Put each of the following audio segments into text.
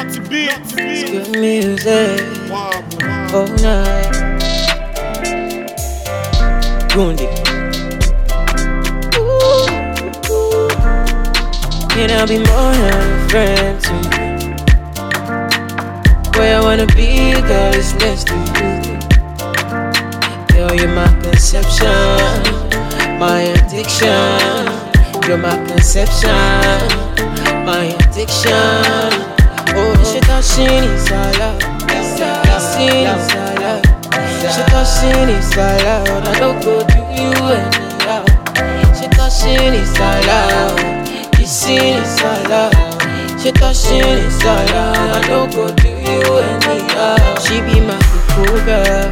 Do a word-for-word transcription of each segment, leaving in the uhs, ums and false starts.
Naughty beats. It's good music all night. Gundi. Can I be more than a friend to you? Where I wanna be, girl, is next to you. Girl, you're my conception, my addiction. You're my conception, my addiction. Oh, she touching inside, touching inside. She touching inside, I don't go to you anyhow. She touching inside, kissing inside. She touching inside, I don't go to you anyhow. She be my cool girl,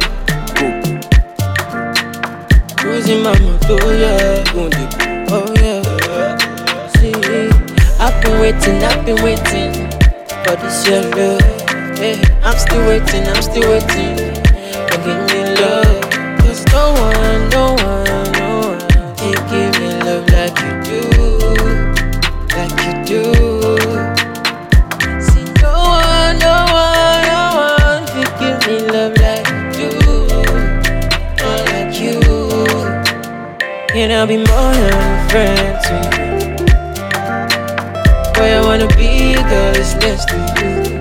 cruising my motor, yeah. Oh yeah. See, I've been waiting, I've been waiting for this your love. Hey, I'm still waiting, I'm still waiting. But give me love, cause no one, no one, no one can give me love like you do, like you do. See, no one, no one, no one can give me love like you do, not like you. Can I be more than a friend to you? Where I wanna be, girl, is next to you.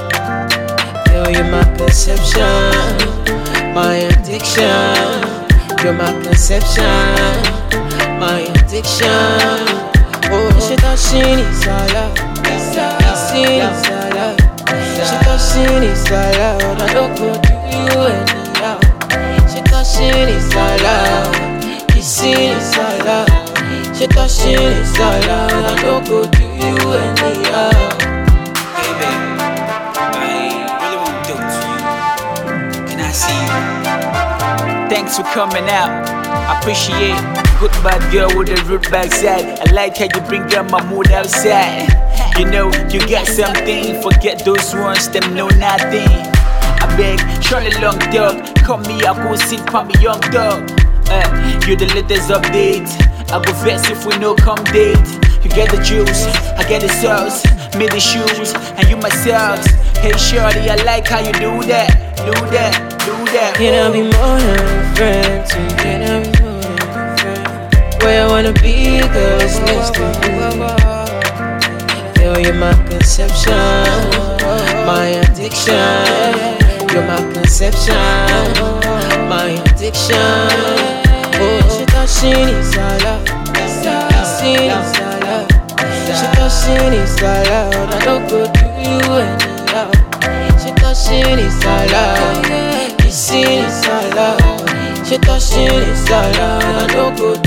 Girl, you're my conception, my addiction. You're my conception, my addiction. Oh, she touching inside, kissing inside. She touching inside, I don't go to you anyhow. She touching inside, kissing inside. She touching inside, I don't go to you anyhow. Hey baby, I really want to talk to you. Can I see you? Thanks for coming out, I appreciate it. Good bad girl with a rude backside. I like how you bring up my mood outside. You know, you got something, forget those ones, them know nothing. I beg, Charlie long dog, come me, I go sit for me young dog. Uh, you the latest update. I go vex if we no come date. You get the juice, I get the sauce, me the shoes, and you myself. Hey shorty, I like how you do that, do that, do that. Can I be more than a friend to you? Can I be more than a friend? Where I wanna be, girl, is next to you. Girl, you're my conception, my addiction. You're my conception, my addiction. Oh, she touching inside, kissing inside. She touching inside, I don't go to you anyhow. She touching inside, kissing inside. She touching inside, I don't go